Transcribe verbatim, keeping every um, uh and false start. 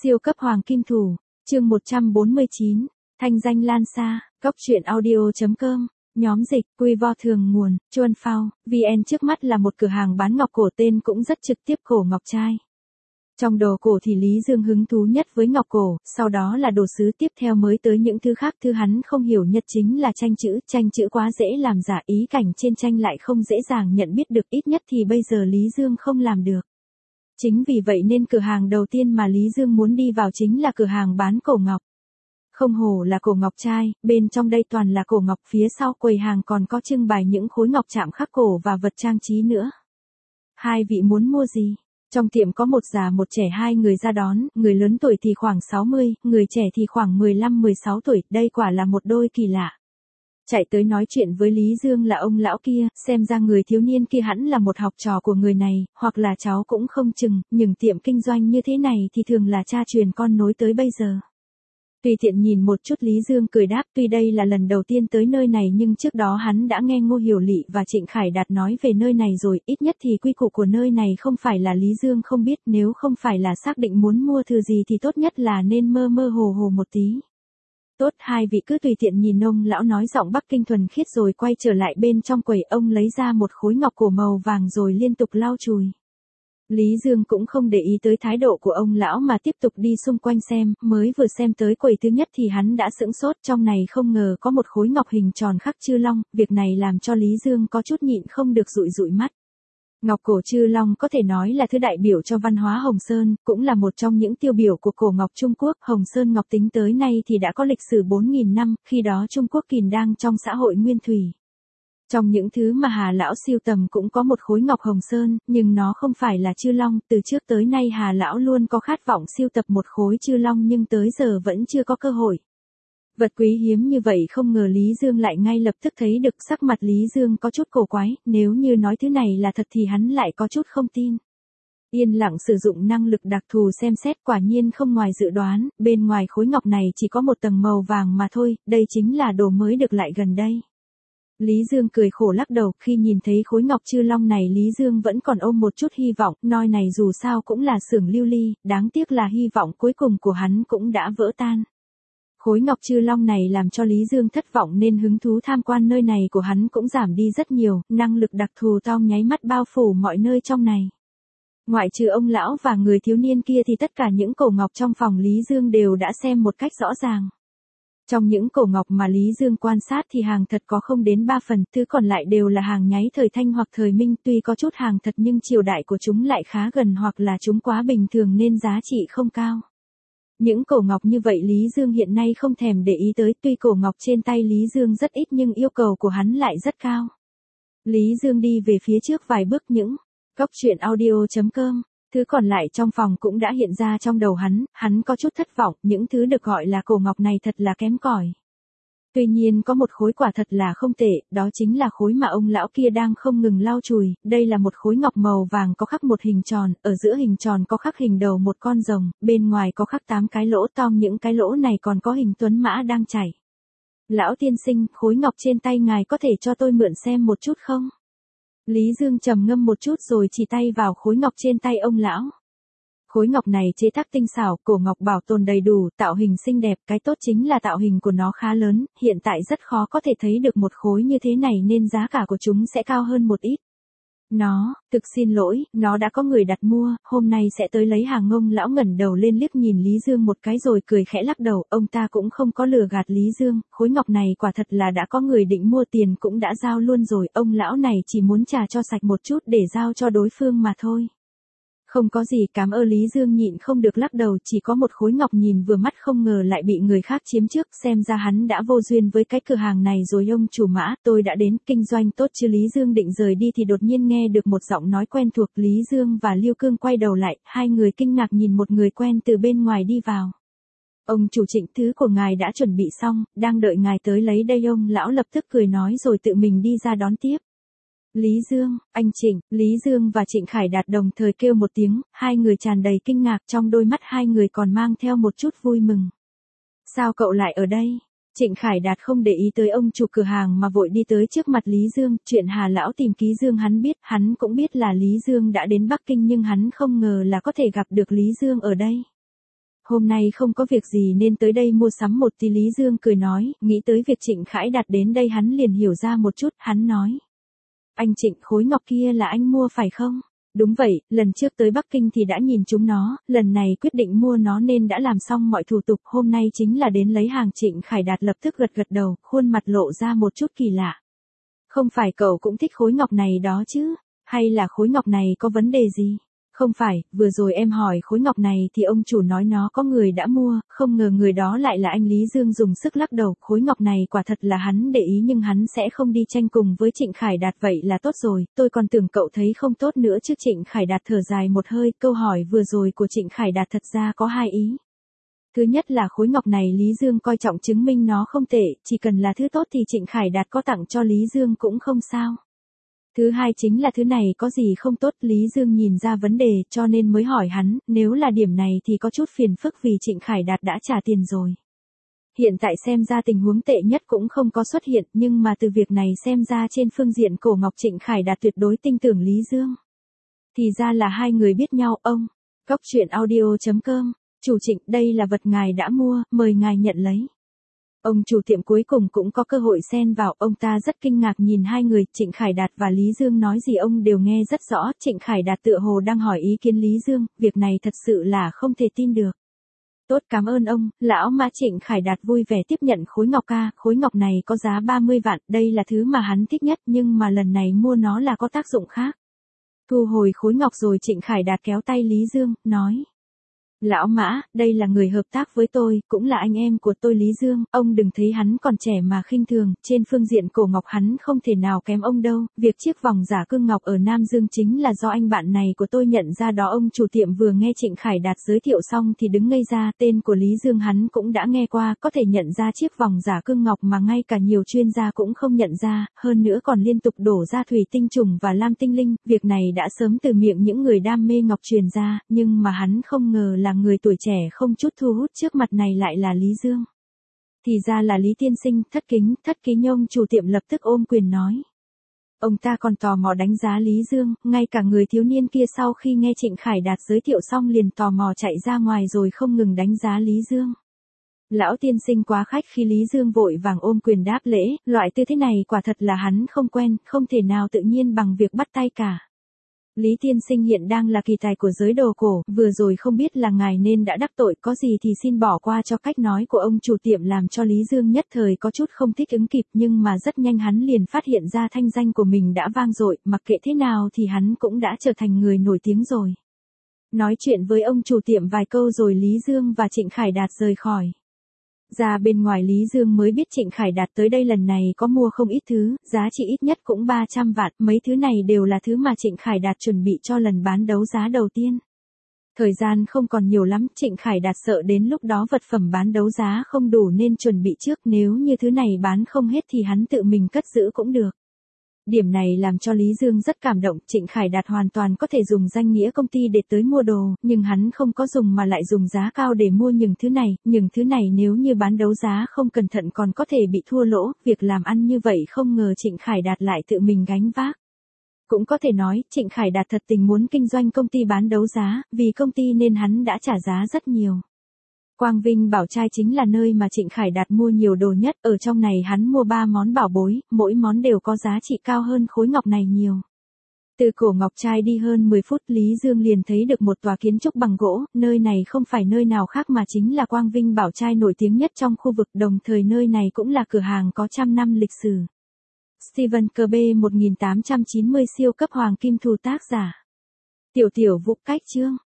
Siêu cấp hoàng kim thủ, chương một trăm bốn mươi chín, thanh danh lan xa, góc truyện audio.com, nhóm dịch, quy vo thường nguồn, Chuan Phao, vn. Trước mắt là một cửa hàng bán ngọc cổ, tên cũng rất trực tiếp, cổ ngọc trai. Trong đồ cổ thì Lý Dương hứng thú nhất với ngọc cổ, sau đó là đồ sứ, tiếp theo mới tới những thứ khác. Thứ hắn không hiểu nhất chính là tranh chữ, tranh chữ quá dễ làm giả, ý cảnh trên tranh lại không dễ dàng nhận biết được, ít nhất thì bây giờ Lý Dương không làm được. Chính vì vậy nên cửa hàng đầu tiên mà Lý Dương muốn đi vào chính là cửa hàng bán cổ ngọc. Không hổ là cổ ngọc trai, bên trong đây toàn là cổ ngọc, phía sau quầy hàng còn có trưng bày những khối ngọc chạm khắc cổ và vật trang trí nữa. Hai vị muốn mua gì? Trong tiệm có một già một trẻ, hai người ra đón, người lớn tuổi thì khoảng sáu mươi, người trẻ thì khoảng mười lăm mười sáu tuổi, đây quả là một đôi kỳ lạ. Chạy tới nói chuyện với Lý Dương là ông lão kia, xem ra người thiếu niên kia hẳn là một học trò của người này, hoặc là cháu cũng không chừng, nhưng tiệm kinh doanh như thế này thì thường là cha truyền con nối tới bây giờ. Tùy tiện nhìn một chút, Lý Dương cười đáp, tuy đây là lần đầu tiên tới nơi này nhưng trước đó hắn đã nghe Ngô Hiểu Lị và Trịnh Khải Đạt nói về nơi này rồi, ít nhất thì quy củ của nơi này không phải là Lý Dương không biết, nếu không phải là xác định muốn mua thứ gì thì tốt nhất là nên mơ mơ hồ hồ một tí. Tốt, hai vị cứ tùy tiện nhìn, ông lão nói giọng Bắc Kinh thuần khiết rồi quay trở lại bên trong quầy, ông lấy ra một khối ngọc cổ màu vàng rồi liên tục lau chùi. Lý Dương cũng không để ý tới thái độ của ông lão mà tiếp tục đi xung quanh xem, mới vừa xem tới quầy thứ nhất thì hắn đã sững sốt, trong này không ngờ có một khối ngọc hình tròn khắc chư long, việc này làm cho Lý Dương có chút nhịn không được dụi dụi mắt. Ngọc cổ chư long có thể nói là thứ đại biểu cho văn hóa Hồng Sơn, cũng là một trong những tiêu biểu của cổ ngọc Trung Quốc. Hồng Sơn ngọc tính tới nay thì đã có lịch sử bốn nghìn năm, khi đó Trung Quốc kìn đang trong xã hội nguyên thủy. Trong những thứ mà Hà Lão siêu tầm cũng có một khối ngọc Hồng Sơn, nhưng nó không phải là chư long, từ trước tới nay Hà Lão luôn có khát vọng siêu tập một khối chư long nhưng tới giờ vẫn chưa có cơ hội. Vật quý hiếm như vậy không ngờ Lý Dương lại ngay lập tức thấy được, sắc mặt Lý Dương có chút cổ quái, nếu như nói thứ này là thật thì hắn lại có chút không tin. Yên lặng sử dụng năng lực đặc thù xem xét, quả nhiên không ngoài dự đoán, bên ngoài khối ngọc này chỉ có một tầng màu vàng mà thôi, đây chính là đồ mới được lại gần đây. Lý Dương cười khổ lắc đầu, khi nhìn thấy khối ngọc chư long này Lý Dương vẫn còn ôm một chút hy vọng, nơi này dù sao cũng là xưởng lưu ly, đáng tiếc là hy vọng cuối cùng của hắn cũng đã vỡ tan. Khối ngọc chư long này làm cho Lý Dương thất vọng nên hứng thú tham quan nơi này của hắn cũng giảm đi rất nhiều, năng lực đặc thù trong nháy mắt bao phủ mọi nơi trong này. Ngoại trừ ông lão và người thiếu niên kia thì tất cả những cổ ngọc trong phòng Lý Dương đều đã xem một cách rõ ràng. Trong những cổ ngọc mà Lý Dương quan sát thì hàng thật có không đến ba phần, thứ còn lại đều là hàng nháy thời Thanh hoặc thời Minh, tuy có chút hàng thật nhưng triều đại của chúng lại khá gần hoặc là chúng quá bình thường nên giá trị không cao. Những cổ ngọc như vậy Lý Dương hiện nay không thèm để ý tới, tuy cổ ngọc trên tay Lý Dương rất ít nhưng yêu cầu của hắn lại rất cao. Lý Dương đi về phía trước vài bước, những góc truyện audio.com. Thứ còn lại trong phòng cũng đã hiện ra trong đầu hắn, hắn có chút thất vọng, những thứ được gọi là cổ ngọc này thật là kém cỏi. Tuy nhiên có một khối quả thật là không tệ, đó chính là khối mà ông lão kia đang không ngừng lau chùi, đây là một khối ngọc màu vàng có khắc một hình tròn, ở giữa hình tròn có khắc hình đầu một con rồng, bên ngoài có khắc tám cái lỗ tom, những cái lỗ này còn có hình tuấn mã đang chảy. Lão tiên sinh, khối ngọc trên tay ngài có thể cho tôi mượn xem một chút không? Lý Dương trầm ngâm một chút rồi chỉ tay vào khối ngọc trên tay ông lão. Khối ngọc này chế tác tinh xảo, cổ ngọc bảo tồn đầy đủ, tạo hình xinh đẹp, cái tốt chính là tạo hình của nó khá lớn, hiện tại rất khó có thể thấy được một khối như thế này nên giá cả của chúng sẽ cao hơn một ít. Nó, thực xin lỗi, nó đã có người đặt mua, hôm nay sẽ tới lấy hàng. Ông lão ngẩng đầu lên liếc nhìn Lý Dương một cái rồi cười khẽ lắc đầu, ông ta cũng không có lừa gạt Lý Dương, khối ngọc này quả thật là đã có người định mua, tiền cũng đã giao luôn rồi, ông lão này chỉ muốn trả cho sạch một chút để giao cho đối phương mà thôi. Không có gì, cảm ơn. Lý Dương nhịn không được lắc đầu, chỉ có một khối ngọc nhìn vừa mắt không ngờ lại bị người khác chiếm trước, xem ra hắn đã vô duyên với cái cửa hàng này rồi. Ông chủ Mã, tôi đã đến, kinh doanh tốt chứ? Lý Dương định rời đi thì đột nhiên nghe được một giọng nói quen thuộc, Lý Dương và Liêu Cương quay đầu lại, hai người kinh ngạc nhìn một người quen từ bên ngoài đi vào. Ông chủ Trịnh, thứ của ngài đã chuẩn bị xong, đang đợi ngài tới lấy đây. Ông lão lập tức cười nói rồi tự mình đi ra đón tiếp. Lý Dương, anh Trịnh. Lý Dương và Trịnh Khải Đạt đồng thời kêu một tiếng, hai người tràn đầy kinh ngạc, trong đôi mắt hai người còn mang theo một chút vui mừng. Sao cậu lại ở đây? Trịnh Khải Đạt không để ý tới ông chủ cửa hàng mà vội đi tới trước mặt Lý Dương, chuyện Hà Lão tìm Ký Dương hắn biết, hắn cũng biết là Lý Dương đã đến Bắc Kinh nhưng hắn không ngờ là có thể gặp được Lý Dương ở đây. Hôm nay không có việc gì nên tới đây mua sắm một tí. Lý Dương cười nói, nghĩ tới việc Trịnh Khải Đạt đến đây hắn liền hiểu ra một chút, hắn nói. Anh Trịnh, khối ngọc kia là anh mua phải không? Đúng vậy, lần trước tới Bắc Kinh thì đã nhìn chúng nó, lần này quyết định mua nó nên đã làm xong mọi thủ tục, hôm nay chính là đến lấy hàng. Trịnh Khải Đạt lập tức gật gật đầu, khuôn mặt lộ ra một chút kỳ lạ. Không phải cậu cũng thích khối ngọc này đó chứ? Hay là khối ngọc này có vấn đề gì? Không phải, vừa rồi em hỏi khối ngọc này thì ông chủ nói nó có người đã mua, không ngờ người đó lại là anh. Lý Dương dùng sức lắc đầu, khối ngọc này quả thật là hắn để ý nhưng hắn sẽ không đi tranh cùng với Trịnh Khải Đạt, vậy là tốt rồi, tôi còn tưởng cậu thấy không tốt nữa chứ. Trịnh Khải Đạt thở dài một hơi, câu hỏi vừa rồi của Trịnh Khải Đạt thật ra có hai ý. Thứ nhất là khối ngọc này Lý Dương coi trọng, chứng minh nó không tệ, chỉ cần là thứ tốt thì Trịnh Khải Đạt có tặng cho Lý Dương cũng không sao. Thứ hai chính là thứ này có gì không tốt. Lý Dương nhìn ra vấn đề cho nên mới hỏi hắn, nếu là điểm này thì có chút phiền phức vì Trịnh Khải Đạt đã trả tiền rồi. Hiện tại xem ra tình huống tệ nhất cũng không có xuất hiện, nhưng mà từ việc này xem ra trên phương diện cổ ngọc Trịnh Khải Đạt tuyệt đối tin tưởng Lý Dương. Thì ra là hai người biết nhau. Ông, Cóc Truyện Audio chấm com, chủ Trịnh, đây là vật ngài đã mua, mời ngài nhận lấy. Ông chủ tiệm cuối cùng cũng có cơ hội xen vào, ông ta rất kinh ngạc nhìn hai người, Trịnh Khải Đạt và Lý Dương nói gì ông đều nghe rất rõ. Trịnh Khải Đạt tựa hồ đang hỏi ý kiến Lý Dương, việc này thật sự là không thể tin được. Tốt, cảm ơn ông, lão Mã. Trịnh Khải Đạt vui vẻ tiếp nhận khối ngọc ca, khối ngọc này có giá ba mươi vạn, đây là thứ mà hắn thích nhất nhưng mà lần này mua nó là có tác dụng khác. Thu hồi khối ngọc rồi Trịnh Khải Đạt kéo tay Lý Dương, nói. Lão Mã, đây là người hợp tác với tôi, cũng là anh em của tôi. Lý Dương, ông đừng thấy hắn còn trẻ mà khinh thường, trên phương diện cổ ngọc hắn không thể nào kém ông đâu, việc chiếc vòng giả cương ngọc ở Nam Dương chính là do anh bạn này của tôi nhận ra đó. Ông chủ tiệm vừa nghe Trịnh Khải Đạt giới thiệu xong thì đứng ngây ra, tên của Lý Dương hắn cũng đã nghe qua, có thể nhận ra chiếc vòng giả cương ngọc mà ngay cả nhiều chuyên gia cũng không nhận ra, hơn nữa còn liên tục đổ ra thủy tinh trùng và lam tinh linh, việc này đã sớm từ miệng những người đam mê ngọc truyền ra, nhưng mà hắn không ngờ là người tuổi trẻ không chút thu hút trước mặt này lại là Lý Dương. Thì ra là Lý tiên sinh, thất kính, thất kính. Ông chủ tiệm lập tức ôm quyền nói. Ông ta còn tò mò đánh giá Lý Dương, ngay cả người thiếu niên kia sau khi nghe Trịnh Khải Đạt giới thiệu xong liền tò mò chạy ra ngoài rồi không ngừng đánh giá Lý Dương. Lão tiên sinh quá khách khi. Lý Dương vội vàng ôm quyền đáp lễ, loại tư thế này quả thật là hắn không quen, không thể nào tự nhiên bằng việc bắt tay cả. Lý tiên sinh hiện đang là kỳ tài của giới đồ cổ, vừa rồi không biết là ngài nên đã đắc tội, có gì thì xin bỏ qua cho. Cách nói của ông chủ tiệm làm cho Lý Dương nhất thời có chút không thích ứng kịp, nhưng mà rất nhanh hắn liền phát hiện ra thanh danh của mình đã vang dội, mặc kệ thế nào thì hắn cũng đã trở thành người nổi tiếng rồi. Nói chuyện với ông chủ tiệm vài câu rồi Lý Dương và Trịnh Khải Đạt rời khỏi. Ra bên ngoài Lý Dương mới biết Trịnh Khải Đạt tới đây lần này có mua không ít thứ, giá trị ít nhất cũng ba trăm vạn, mấy thứ này đều là thứ mà Trịnh Khải Đạt chuẩn bị cho lần bán đấu giá đầu tiên. Thời gian không còn nhiều lắm, Trịnh Khải Đạt sợ đến lúc đó vật phẩm bán đấu giá không đủ nên chuẩn bị trước, nếu như thứ này bán không hết thì hắn tự mình cất giữ cũng được. Điểm này làm cho Lý Dương rất cảm động, Trịnh Khải Đạt hoàn toàn có thể dùng danh nghĩa công ty để tới mua đồ, nhưng hắn không có dùng mà lại dùng giá cao để mua những thứ này, những thứ này nếu như bán đấu giá không cẩn thận còn có thể bị thua lỗ, việc làm ăn như vậy không ngờ Trịnh Khải Đạt lại tự mình gánh vác. Cũng có thể nói, Trịnh Khải Đạt thật tình muốn kinh doanh công ty bán đấu giá, vì công ty nên hắn đã trả giá rất nhiều. Quang Vinh Bảo Trai chính là nơi mà Trịnh Khải Đạt mua nhiều đồ nhất, ở trong này hắn mua ba món bảo bối, mỗi món đều có giá trị cao hơn khối ngọc này nhiều. Từ cổ ngọc trai đi hơn mười phút Lý Dương liền thấy được một tòa kiến trúc bằng gỗ, nơi này không phải nơi nào khác mà chính là Quang Vinh Bảo Trai nổi tiếng nhất trong khu vực, đồng thời nơi này cũng là cửa hàng có trăm năm lịch sử. Steven Kirby một nghìn tám trăm chín mươi siêu cấp hoàng kim thù tác giả. Tiểu tiểu Vũ cách chương.